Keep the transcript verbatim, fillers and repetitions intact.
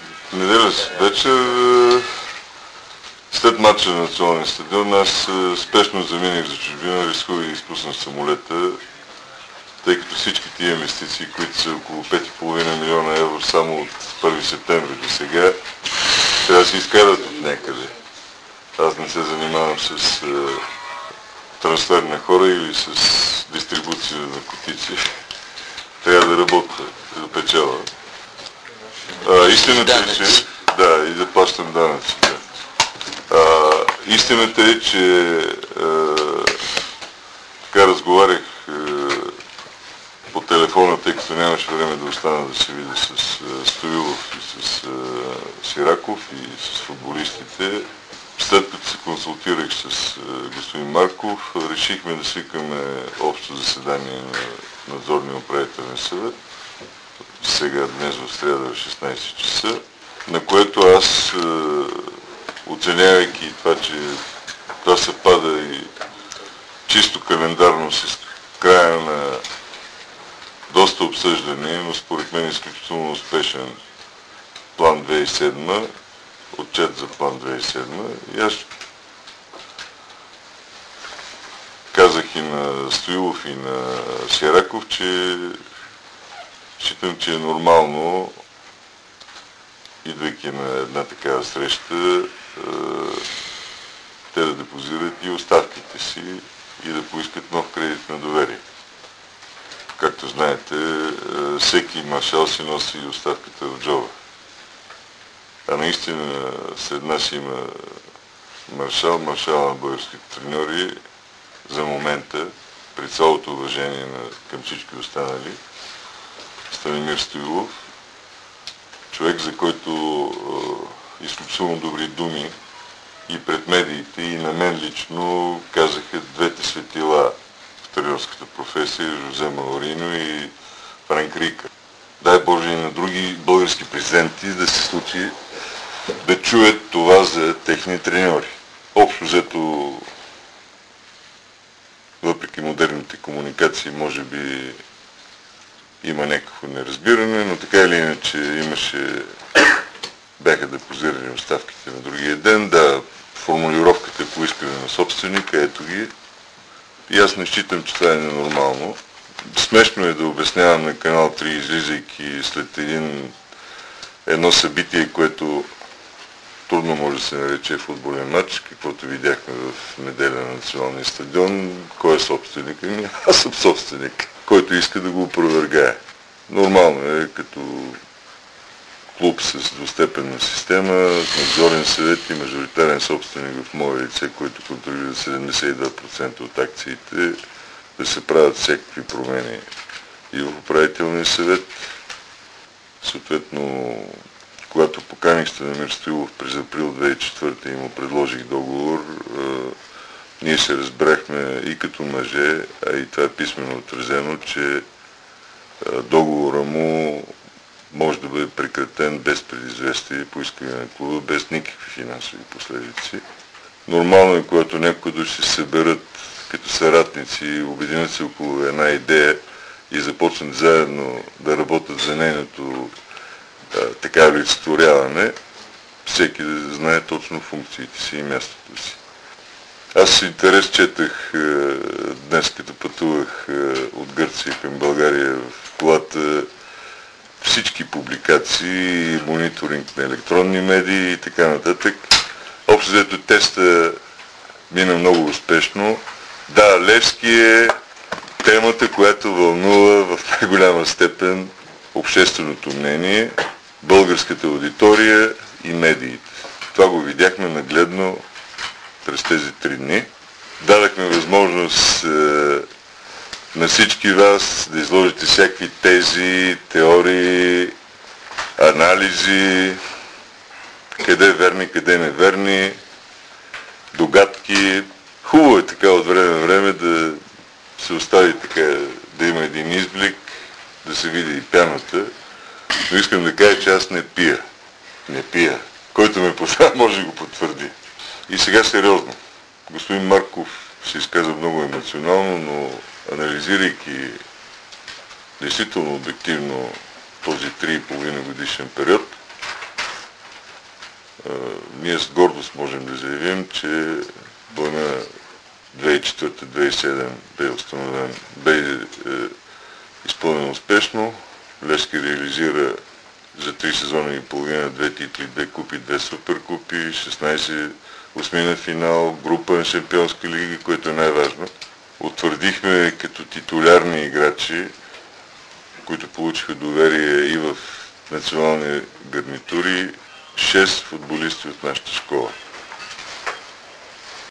Неделя вечер, след матча на националния стадион, аз спешно заминах за чужбина, рискувах да изпусна самолета, тъй като всички тия инвестиции, които са около пет и половина милиона евро само от първи септември до сега, трябва да се изкарат от някъде. Аз не се занимавам с е, трансфер на хора или с дистрибуция на наркотици. Трябва да работя, да печела. А, истината е, че... Да, и да плащам данъци. Да. А, истината е, че а, така разговарях а, по телефона, тъй като нямаше време да остана да се видя с а, Стоилов и с а, Сираков и с футболистите. След като се консултирах с а, господин Марков, решихме да свикаме общо заседание на надзорния управителен съвет. Сега, днес в среда в шестнайсет часа, на което аз, е, оценявайки това, че това съвпада и чисто календарно с края на доста обсъждане, но според мен изключително успешен план две хиляди и седма, отчет за план две хиляди и седма, и аз казах и на Стоилов и на Сираков, че считам, че е нормално, идвайки на една такава среща, те да депозират и оставките си и да поискат нов кредит на доверие. Както знаете, всеки маршал си носи оставката в джоба. А наистина след нас има маршал, маршал на българските треньори за момента, при цялото уважение на, към всички останали, Станимир Стоилов, човек, за който е, изключително добри думи и пред медиите, и на мен лично казаха двете светила в тренерската професия, Жозе Маорино и Франк Рика. Дай Боже и на други български президенти да се случи да чуят това за техни треньори. Общо взето, въпреки модерните комуникации, може би има някакво неразбиране, но така или иначе имаше, бяха депозирани оставките на другия ден. Да, формулировката по искане на собственика, ето ги. И аз не считам, че това е ненормално. Смешно е да обяснявам на канал три, излизайки след един, едно събитие, което трудно може да се нарече футболен матч, каквото видяхме в неделя на националния стадион. Кой е собственик? Ами аз съм собственик, който иска да го опровергае. Нормално е, като клуб с двустепенна система, надзорен съвет и мажоритарен собственик в мое лице, който контролира седемдесет и два процента от акциите, да се правят всякакви промени и в управителния съвет. Съответно, когато поканих Станимир Стоилов през април две хиляди и четвърта и му предложих договор, ние се разбрахме и като мъже, а и това е писмено отразено, че договора му може да бъде прекратен без предизвестие по искане на клуба, без никакви финансови последици. Нормално е, когато някои души се съберат като съратници, обединят се около една идея и започнат заедно да работят за нейното а, така олицетворяване, всеки да знае точно функциите си и мястото си. Аз с интерес четах е, днес, като пътувах е, от Гърция към България в колата, всички публикации, мониторинг на електронни медии и така нататък. Общо взето теста мина много успешно. Да, Левски е темата, която вълнува в най-голяма степен общественото мнение, българската аудитория и медиите. Това го видяхме нагледно през тези три дни. Дадахме възможност е, на всички вас да изложите всякакви тези, теории, анализи, къде е верни, къде не верни, догадки. Хубаво е така от време на време да се остави така, да има един изблик, да се види и пяната. Но искам да кажа, че аз не пия. Не пия. Който ме познава, може да го потвърди. И сега сериозно. Господин Марков се изказа много емоционално, но анализирайки действително обективно този три и половина годишен период, ние с гордост можем да заявим, че плана две хиляди и четвърта - две хиляди и седма бе установен, бе е, изпълнен успешно. Левски реализира за три сезона и половина две титли, две купи, две суперкупи, шестнайсет осмина финал, група шампионски лиги, което е най-важно. Утвърдихме като титулярни играчи, които получиха доверие и в национални гарнитури, шест футболисти от нашата школа.